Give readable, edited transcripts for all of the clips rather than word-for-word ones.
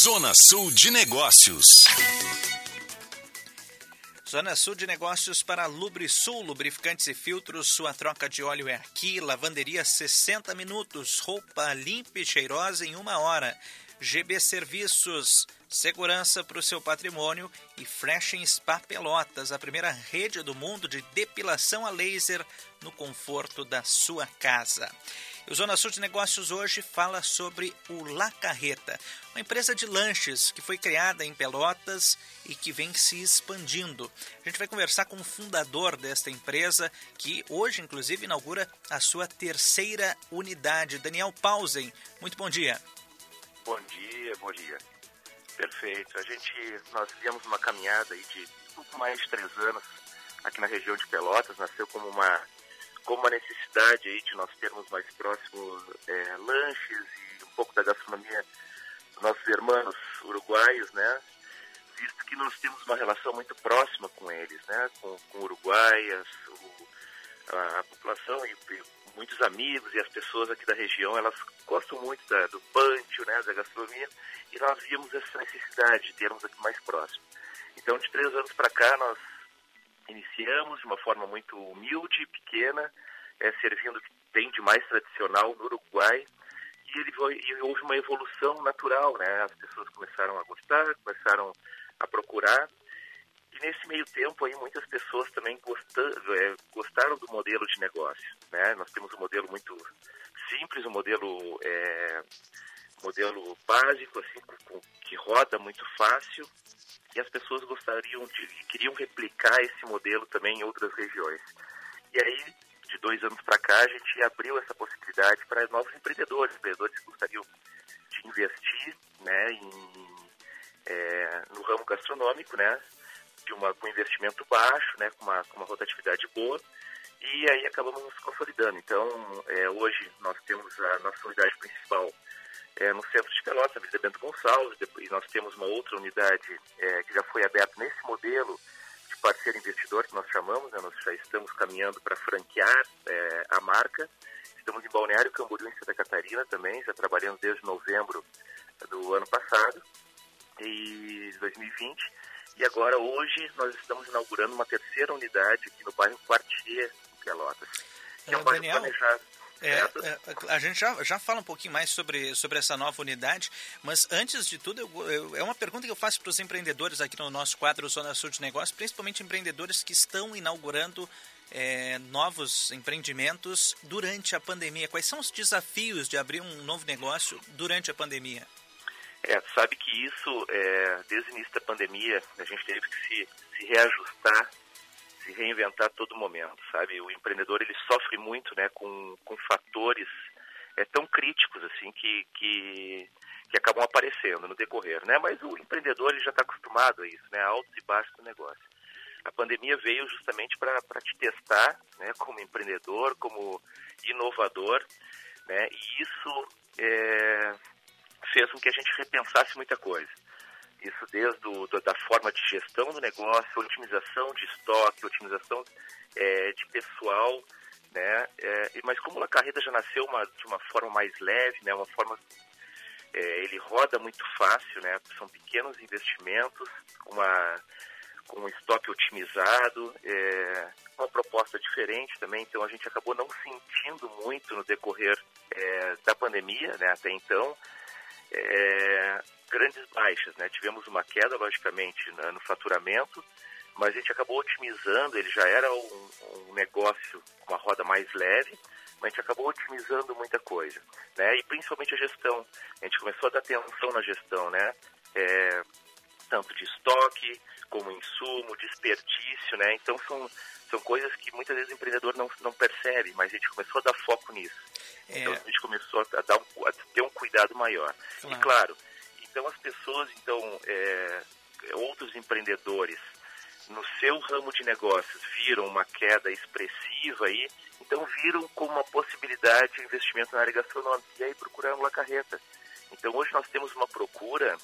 Zona Sul de Negócios. Zona Sul de Negócios para Lubrisul, lubrificantes e filtros, sua troca de óleo é aqui. Lavanderia 60 minutos, roupa limpa e cheirosa em 1 hora. GB Serviços, segurança para o seu patrimônio e Fresh Spa Pelotas, a primeira rede do mundo de depilação a laser no conforto da sua casa. E o Zona Sul de Negócios hoje fala sobre o La Carreta, uma empresa de lanches que foi criada em Pelotas e que vem se expandindo. A gente vai conversar com o fundador desta empresa, que hoje, inclusive, inaugura a sua 3ª unidade, Daniel Pausen. Muito bom dia. Bom dia. Perfeito. Nós fizemos uma caminhada aí de pouco mais de 3 anos aqui na região de Pelotas. Nasceu como uma necessidade aí de nós termos mais próximos lanches e um pouco da gastronomia dos nossos irmãos uruguaios, né? Visto que nós temos uma relação muito próxima com eles, né? Com o Uruguai, a população e muitos amigos e as pessoas aqui da região, elas gostam muito do pantio, né, da gastronomia, e nós víamos essa necessidade de termos aqui mais próximo. Então, de 3 anos para cá, nós iniciamos de uma forma muito humilde, pequena, servindo o que tem de mais tradicional no Uruguai, e houve uma evolução natural, né? As pessoas começaram a gostar, começaram a procurar. E nesse meio tempo aí muitas pessoas também gostaram do modelo de negócio, né? Nós temos um modelo muito simples, um modelo básico, assim, que roda muito fácil, e as pessoas queriam replicar esse modelo também em outras regiões. E aí, de 2 anos para cá, a gente abriu essa possibilidade para novos empreendedores que gostariam de investir, né, no ramo gastronômico, né? Com investimento baixo, né, com uma rotatividade boa, e aí acabamos nos consolidando. Então, hoje nós temos a nossa unidade principal no centro de Pelotas, na Avenida Bento Gonçalves, depois nós temos uma outra unidade que já foi aberta nesse modelo de parceiro investidor, que nós chamamos, né, nós já estamos caminhando para franquear a marca. Estamos em Balneário Camboriú, em Santa Catarina também, já trabalhamos desde novembro do ano passado, e 2020. E agora, hoje, nós estamos inaugurando uma 3ª unidade aqui no bairro Quartier, em Pelotas. Que é um bairro Daniel, planejado. A gente já fala um pouquinho mais sobre essa nova unidade, mas antes de tudo, é uma pergunta que eu faço para os empreendedores aqui no nosso quadro Zona Sul de Negócios, principalmente empreendedores que estão inaugurando novos empreendimentos durante a pandemia. Quais são os desafios de abrir um novo negócio durante a pandemia? Sabe que isso, desde o início da pandemia, a gente teve que se reajustar, se reinventar a todo momento, sabe? O empreendedor, ele sofre muito, né, com fatores tão críticos, assim, que acabam aparecendo no decorrer, né? Mas o empreendedor, ele já está acostumado a isso, né? Altos e baixos do negócio. A pandemia veio justamente para te testar, né, como empreendedor, como inovador, né? E isso fez com que a gente repensasse muita coisa. Isso desde da forma de gestão do negócio, otimização de estoque, otimização de pessoal, né? Mas como a carreta já nasceu de uma forma mais leve, né? Uma forma ele roda muito fácil, né? São pequenos investimentos, com um estoque otimizado, uma proposta diferente também. Então a gente acabou não sentindo muito no decorrer da pandemia, né? Até então. Grandes baixas, né? Tivemos uma queda, logicamente, no faturamento, mas a gente acabou otimizando. Ele já era um negócio com uma roda mais leve, mas a gente acabou otimizando muita coisa, né? E principalmente a gestão. A gente começou a dar atenção na gestão, né? Tanto de estoque, como insumo, desperdício, né? Então são coisas que muitas vezes o empreendedor não percebe, mas a gente começou a dar foco nisso. Então a gente começou a ter um cuidado maior. Claro. E claro, então as pessoas, outros empreendedores no seu ramo de negócios viram uma queda expressiva aí, então viram como uma possibilidade de investimento na área gastronômica, e aí procuraram La Carreta. Então hoje nós temos uma procura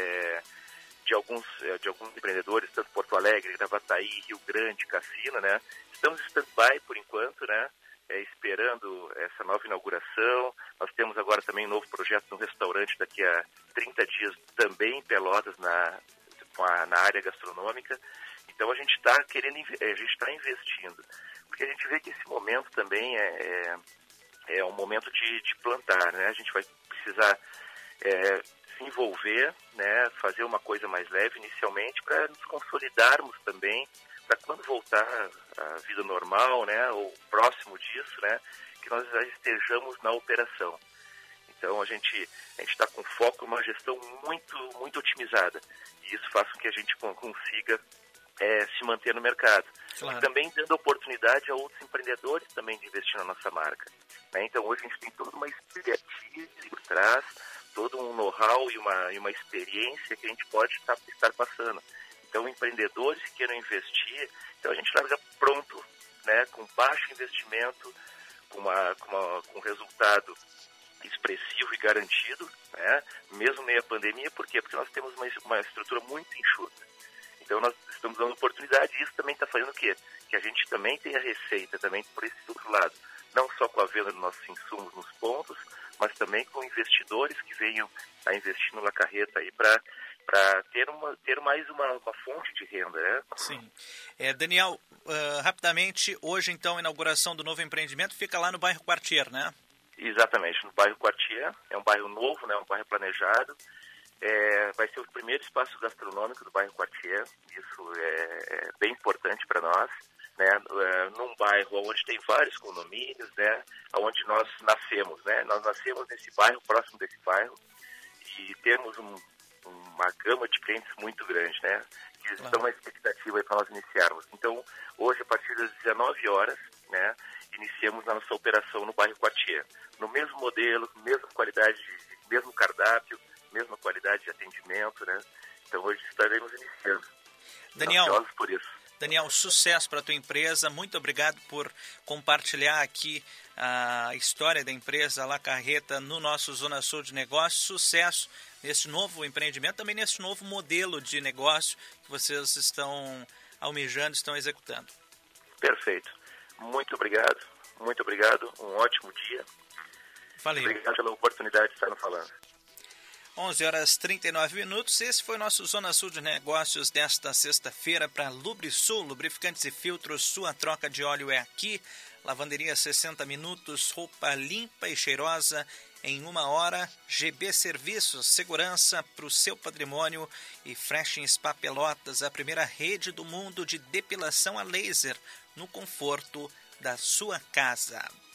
de alguns empreendedores, tanto Porto Alegre, Gravataí, Rio Grande, Cassina, né? Estamos em stand-by por enquanto, né? esperando essa nova inauguração. Nós temos agora também um novo projeto no restaurante daqui a 30 dias também em Pelotas na área gastronômica. Então a gente está investindo, porque a gente vê que esse momento também é um momento de plantar, né? A gente vai precisar se envolver, né? Fazer uma coisa mais leve inicialmente para nos consolidarmos também, para quando voltar à vida normal, né? Ou próximo disso, né? Que nós já estejamos na operação. Então a gente está com foco em uma gestão muito, muito otimizada, e isso faz com que a gente consiga se manter no mercado. Claro. E também dando oportunidade a outros empreendedores também de investir na nossa marca, né? Então hoje a gente tem toda uma expertise por trás, todo um know-how e uma experiência que a gente pode estar passando. Então empreendedores que queiram investir, então a gente larga pronto, né? Com baixo investimento, com resultado expressivo e garantido, né? Mesmo meio à pandemia. Por quê? Porque nós temos uma estrutura muito enxuta. Então nós estamos dando oportunidade, e isso também está fazendo o quê? Que a gente também tenha receita também por esse outro lado. Não só com a venda dos nossos insumos nos pontos, mas também com investidores que venham a investir no La Carreta aí para ter mais uma fonte de renda, né? Sim. Daniel, rapidamente, hoje então a inauguração do novo empreendimento fica lá no bairro Quartier, né? Exatamente, no bairro Quartier. É um bairro novo, né? Um bairro planejado. Vai ser o primeiro espaço gastronômico do bairro Quartier. Isso é bem importante para nós, né? Num bairro onde tem vários condomínios, né? Onde nós nascemos, né? Nós nascemos nesse bairro, próximo desse bairro, e temos uma gama de clientes muito grande, né? Que estão na expectativa para nós iniciarmos. Então, hoje, a partir das 19 horas, né? Iniciamos a nossa operação no bairro Quartier. No mesmo modelo, mesma qualidade, mesmo cardápio, mesma qualidade de atendimento, né? Então hoje estaremos iniciando. Ansiosos por isso. Daniel, sucesso para a tua empresa. Muito obrigado por compartilhar aqui a história da empresa La Carreta no nosso Zona Sul de Negócios. Sucesso nesse novo empreendimento, também nesse novo modelo de negócio que vocês estão almejando, estão executando. Perfeito. Muito obrigado. Muito obrigado. Um ótimo dia. Valeu. Obrigado pela oportunidade de estar falando. 11h39. Esse foi o nosso Zona Sul de Negócios desta sexta-feira para Lubrisul, lubrificantes e filtros. Sua troca de óleo é aqui. Lavanderia 60 minutos, roupa limpa e cheirosa em 1 hora. GB Serviços, segurança para o seu patrimônio. E Fresh Spa Pelotas, a primeira rede do mundo de depilação a laser no conforto da sua casa.